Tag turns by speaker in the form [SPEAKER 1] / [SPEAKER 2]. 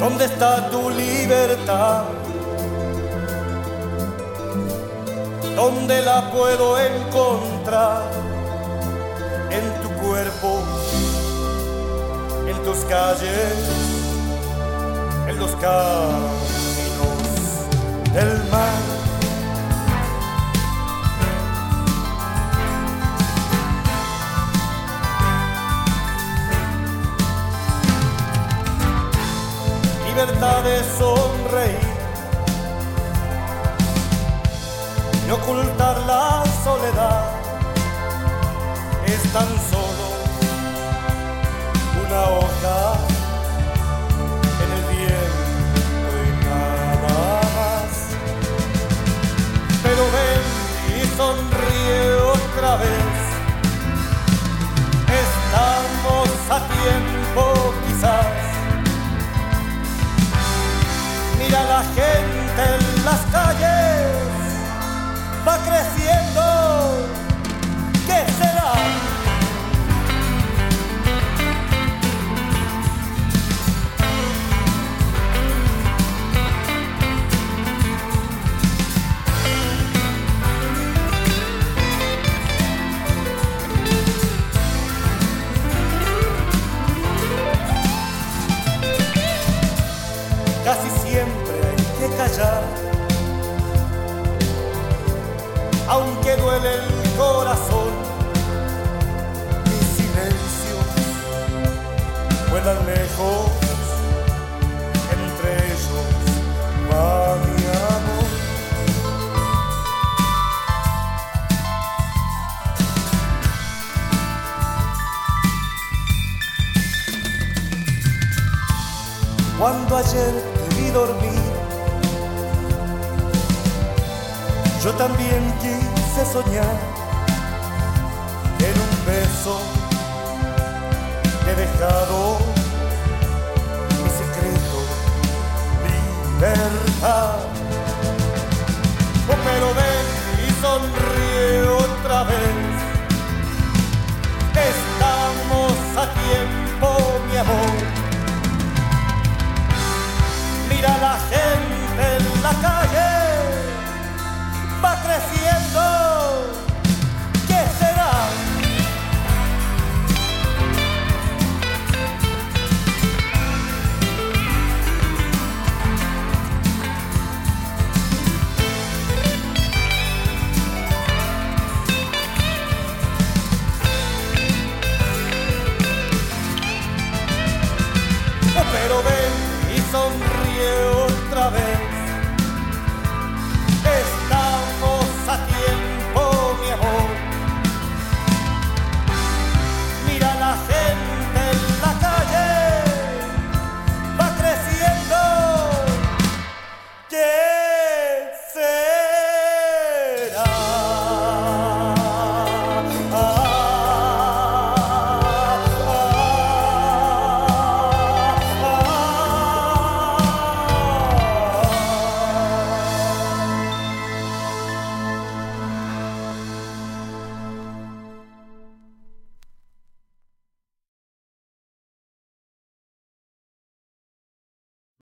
[SPEAKER 1] ¿Dónde está tu libertad? ¿Dónde la puedo encontrar? En tu cuerpo, en tus calles, en los caminos del mar. Libertad de sonreír y ocultar la soledad, es tan solo una hoja en el viento y nada más. Pero ven y sonríe otra vez, estamos a tiempo quizás. Mira la gente en las calles, va creciendo, ¿qué será? Casi siempre hay que callar, aunque duele el corazón. Mis silencios vuelan lejos, entre ellos va mi amor. Cuando ayer te vi dormir, yo también quise soñar en un beso. Te he dejado mi secreto, libertad. Oh, pero ven y sonríe otra vez, estamos a tiempo, mi amor. Mira la gente en la calle, va creciendo.